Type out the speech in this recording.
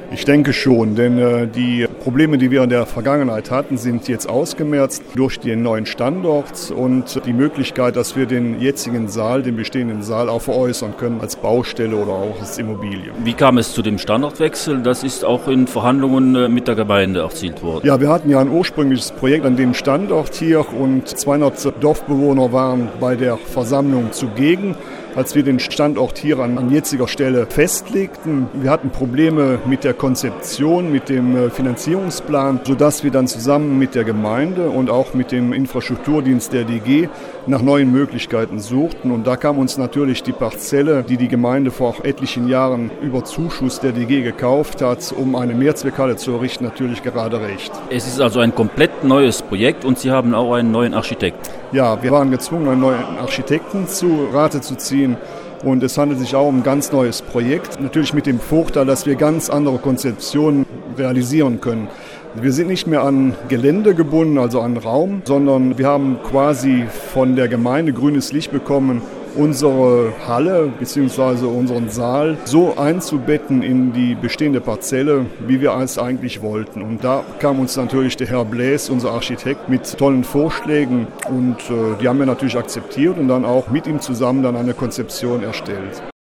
Ich denke schon, denn die Probleme, die wir in der Vergangenheit hatten, sind jetzt ausgemerzt durch den neuen Standort und die Möglichkeit, dass wir den jetzigen Saal, den bestehenden Saal auch veräußern können als Baustelle oder auch als Immobilie. Wie kam es zu dem Standortwechsel? Das ist auch in Verhandlungen mit der Gemeinde erzielt worden. Ja, wir hatten ja ein ursprüngliches Projekt an dem Standort hier und 200 Dorfbewohner waren bei der Versammlung zugegen, als wir den Standort hier an jetziger Stelle festlegten. Wir hatten Probleme mit der Konzeption, mit dem Finanzierungsplan, sodass wir dann zusammen mit der Gemeinde und auch mit dem Infrastrukturdienst der DG nach neuen Möglichkeiten suchten. Und da kam uns natürlich die Parzelle, die die Gemeinde vor etlichen Jahren über Zuschuss der DG gekauft hat, um eine Mehrzweckhalle zu errichten, natürlich gerade recht. Es ist also ein komplett neues Projekt und Sie haben auch einen neuen Architekten. Ja, wir waren gezwungen, einen neuen Architekten zu Rate zu ziehen. Und es handelt sich auch um ein ganz neues Projekt. Natürlich mit dem Vorteil, dass wir ganz andere Konzeptionen realisieren können. Wir sind nicht mehr an Gelände gebunden, also an Raum, sondern wir haben quasi von der Gemeinde grünes Licht bekommen, unsere Halle bzw. unseren Saal so einzubetten in die bestehende Parzelle, wie wir es eigentlich wollten. Und da kam uns natürlich der Herr Bläs, unser Architekt, mit tollen Vorschlägen und die haben wir natürlich akzeptiert und dann auch mit ihm zusammen dann eine Konzeption erstellt.